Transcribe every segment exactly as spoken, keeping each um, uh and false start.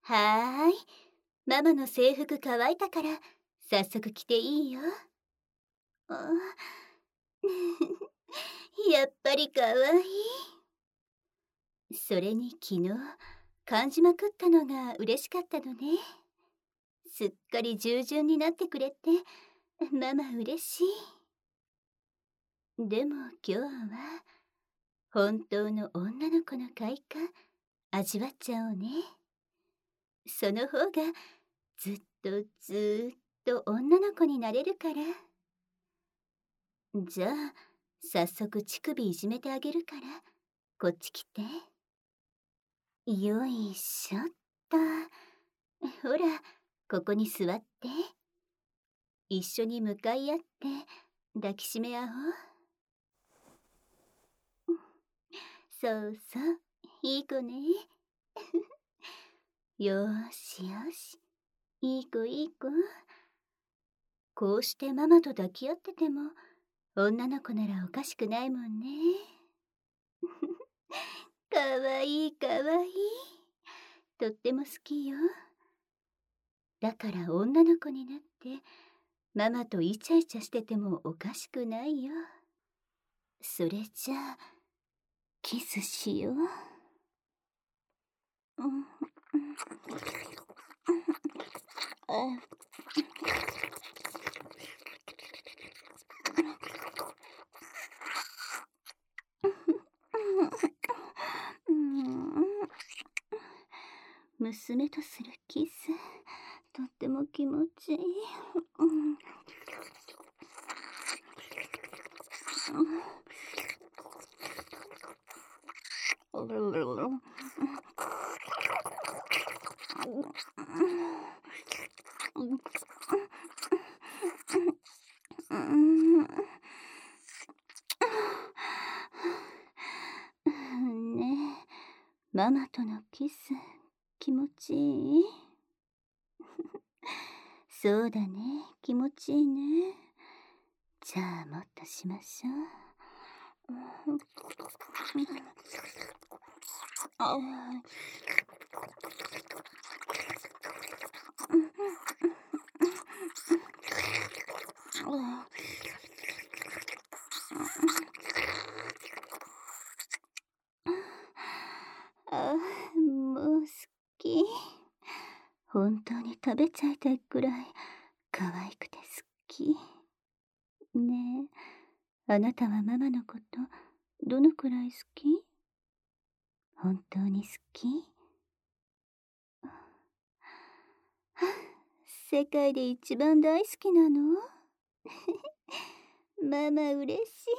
はーい。ママの制服乾いたから、早速着ていいよ。あやっぱりかわいい。それに昨日、感じまくったのが嬉しかったのね。すっかり従順になってくれて、ママ嬉しい。でも今日は、本当の女の子の快感、味わっちゃおうね。その方が、ずっとずーっと女の子になれるから。じゃあ、早速乳首いじめてあげるから、こっち来て。よいしょっと。ほら、ここに座って。一緒に向かい合って抱きしめ合おう。そうそう、いい子ね。よーしよし、いい子いい子。こうしてママと抱き合ってても、女の子ならおかしくないもんね。かわいいかわいい。とっても好きよ。だから女の子になって、ママとイチャイチャしててもおかしくないよ。それじゃあ、キスしよう。うん、娘とするキス、とっても気持ちいい。うんねえ、ママとのキス、気持ちいい？そうだね、気持ちいいね。じゃあもっとしましょう。ああ、もう好き。本当に食べちゃいたいくらい可愛くて好き。ねえ、あなたはママのことどのくらい好き？本当に好き？世界で一番大好きなの？ママ嬉しい。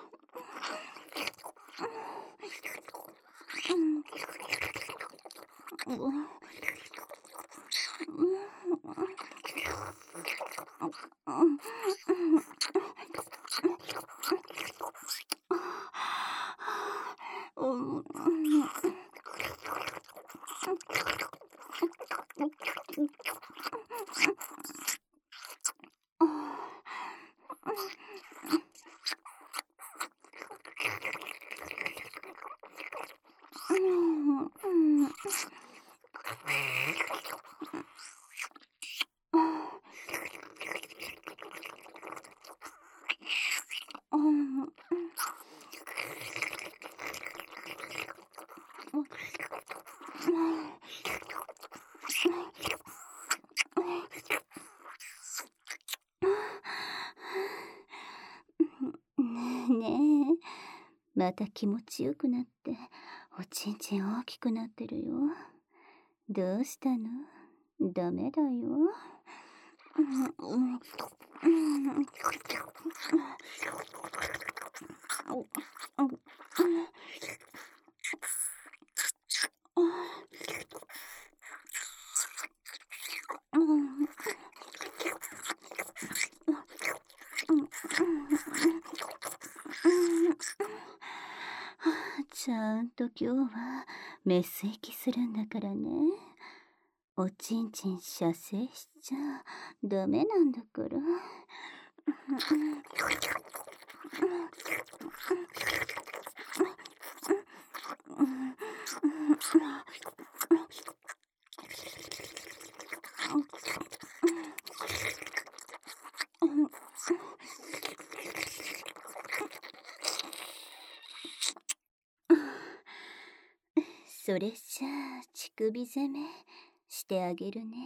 ねえ、また気持ちよくなっておちんちん大きくなってるよ。どうしたの？ダメだよ。ちゃんと今日はメス息するんだからね。おちんちん射精しちゃダメなんだから。 それじゃあ乳首攻めしてあげるね。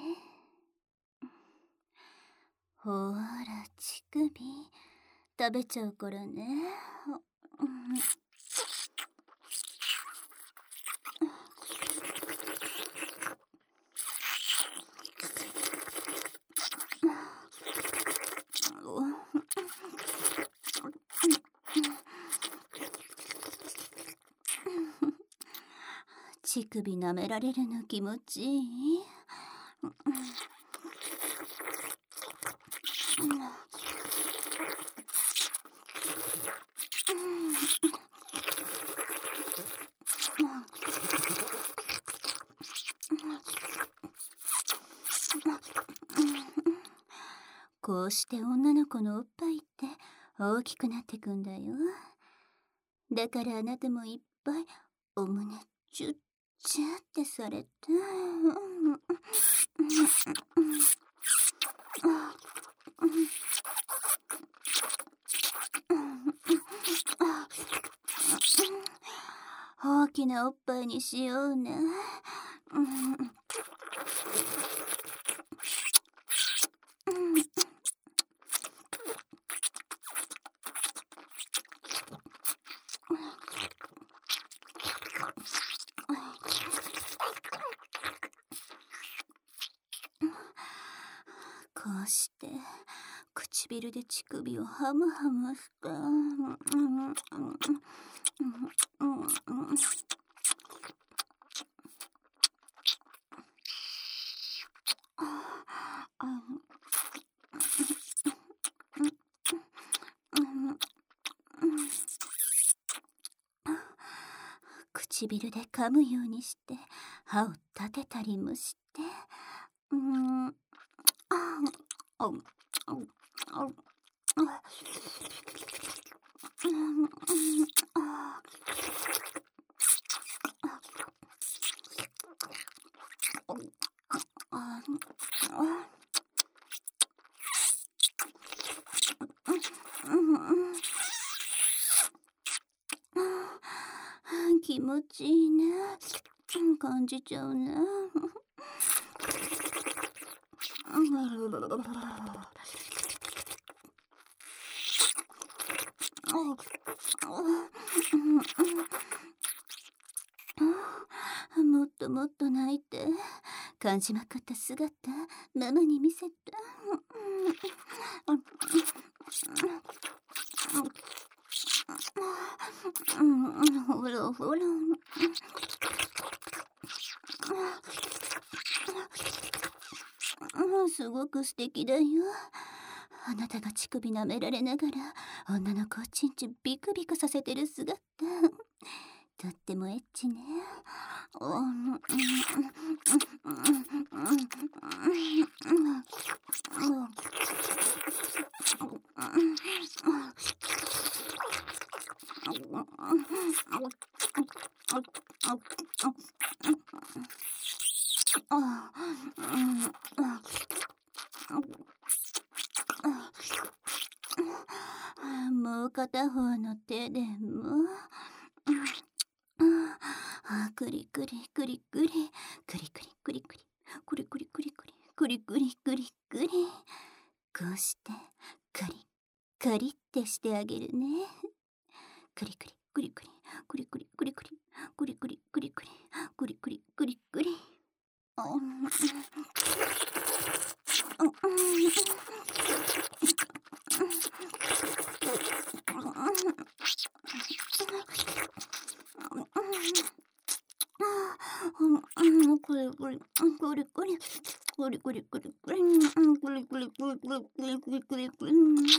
ほーら乳首食べちゃうからね。乳首舐められるの気持ちいい？こうして女の子のおっぱいって大きくなってくんだよ。だからあなたもいっぱいお胸チュッチュってされて。大きなおっぱいにしようね。こうして唇で乳首をハムハムして、唇で噛むようにして歯を立てたりもして、うん、ああ、ああ、気持ちいいね。感じちゃうね。もっともっと泣いて感じまくった姿ママに見せて。ほらほら、すごく素敵だよ。あなたが乳首舐められながら女の子をちんちんビクビクさせてる姿、とってもエッチね。もう片方の手でもクリクリクリクリクリクリクリクリクリクリクリクリクリクリクリクリ、こうしてカリカリってしてあげるね。クリクリクリクリクリクリクリクリクリクリクリクリクリクリクリクリ。これこれこれこれこれこれこれこれこれこれこれこれこれこれこれ。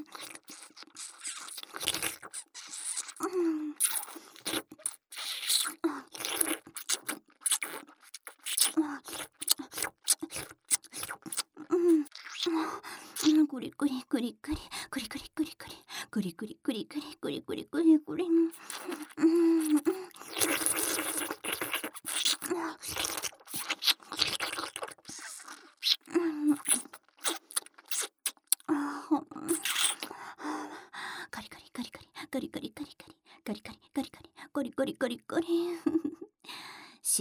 クリクリクリクリクリクリクリクリクリクリクリクリクリクリクリクリ。カリカリカリカリカリカリカリカリカリカリカリカリカリカリカリカリ。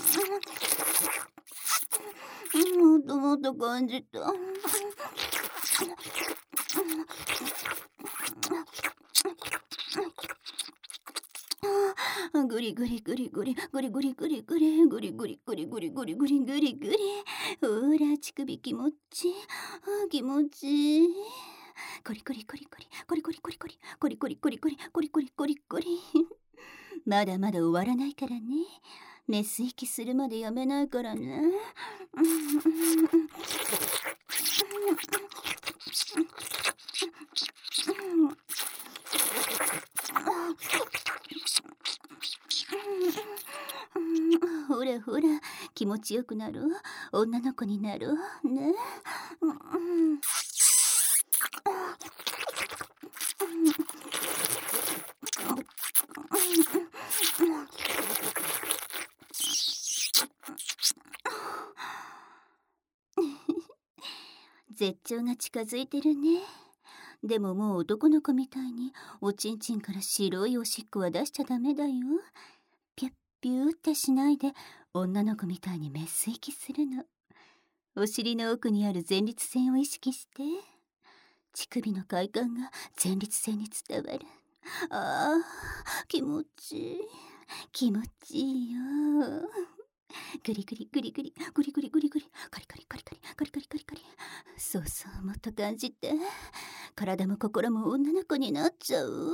もっともっと感じた。ぐりぐりぐりぐりぐりぐりぐりぐりぐりぐりぐりぐりぐりぐりぐりぐり。ほら乳首気持ちいい。気持ちいい。コリコリコリコリコリコリコリコリコリコリコリコリコリコリコリコリ。まだまだ終わらないからね。メス息するまでやめないからね。ほらほら気持ちよくなる女の子になるね。絶頂が近づいてるね。でももう男の子みたいにおちんちんから白いおしっこは出しちゃダメだよ。ピュッピューってしないで女の子みたいにメス息するの。お尻の奥にある前立腺を意識して乳首の快感が前立腺に伝わる。あー気持ちいい気持ちいいよ。グリグリグリグリグリグリグリグリカリカリカリカリカリカリカリカリ。そうそうもっと感じて。体も心も女の子になっちゃう。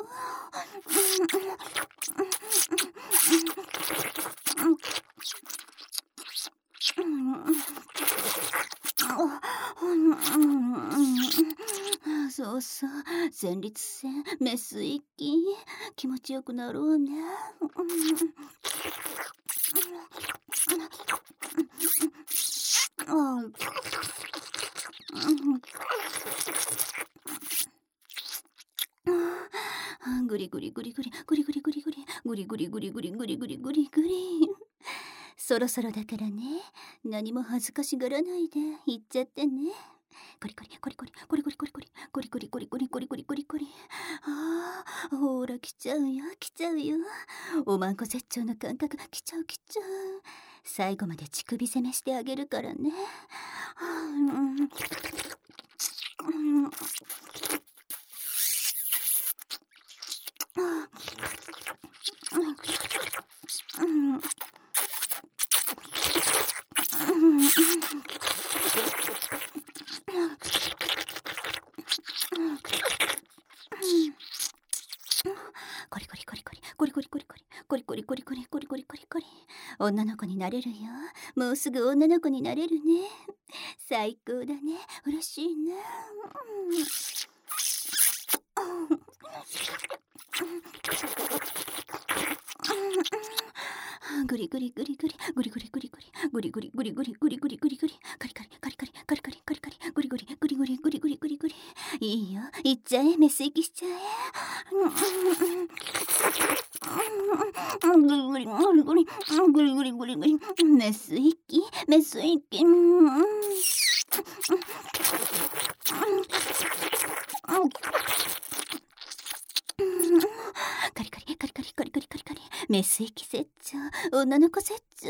そうそう前立腺メス息気持ちよくなろうね。グリグリグリグリグリグリグリグリグリグリグリグリグリグリグリグリ。そろそろだからね。何も恥ずかしがらないで言っちゃってね。コリコリコリコリコリコリコリコリコリコリコリコリコリコリコリコリ。ああほら来ちゃうよ来ちゃうよ。おまんこ絶頂の感覚来ちゃう来ちゃう。最後まで乳首攻めしてあげるからね。コリコリコリコリコリコリコリコリコリコリコリコリコリコリコリコリ。女の子になれるよ。もうすぐ女の子になれるね。最高だね。嬉しいね。グリグリグリグリグリグリグリグリグリグリグリグリグリグリグリグリカリカリカリカリカリカリカリカリグリグリグリグリグリグリグリグリ。いいよいっちゃえメス息しちゃえ。グリグリグリグリグリグリグリグリグリメス息メス息。カリカリカリカリカリカリカリカリメス息絶頂女の子絶頂。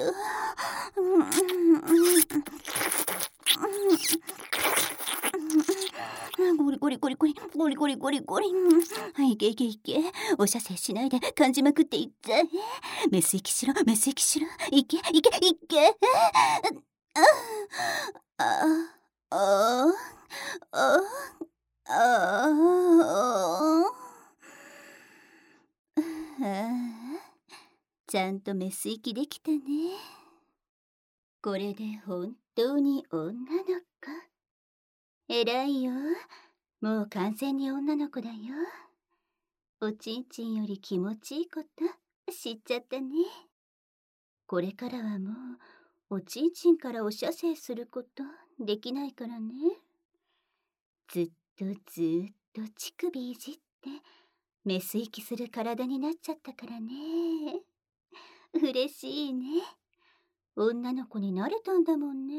ゴリゴリゴリゴリゴリゴリゴリゴリ。いけいけいけお射精しないで感じまくっていっちゃえ。メス息しろメス息しろいけいけいけ。あああああああ。ちゃんとメス息できたね。これで本当に女の子。偉いよ。もう完全に女の子だよ。おちんちんより気持ちいいこと知っちゃったね。これからはもうおちんちんからお射精することできないからね。ずっとずっと乳首いじってメス息する体になっちゃったからね。嬉しいね。女の子になれたんだもんね。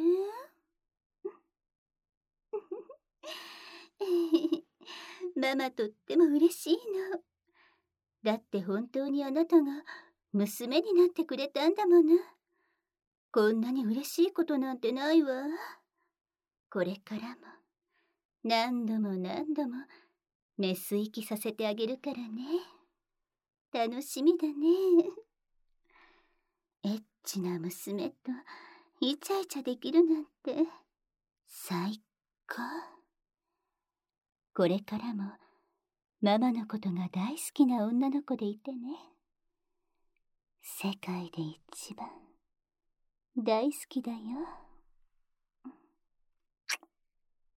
ママとっても嬉しいの。だって本当にあなたが娘になってくれたんだもの。 こんなに嬉しいことなんてないわ。これからも何度も何度もメス生きさせてあげるからね。楽しみだね。エッチな娘とイチャイチャできるなんて最高。これからもママのことが大好きな女の子でいてね。世界で一番大好きだよ。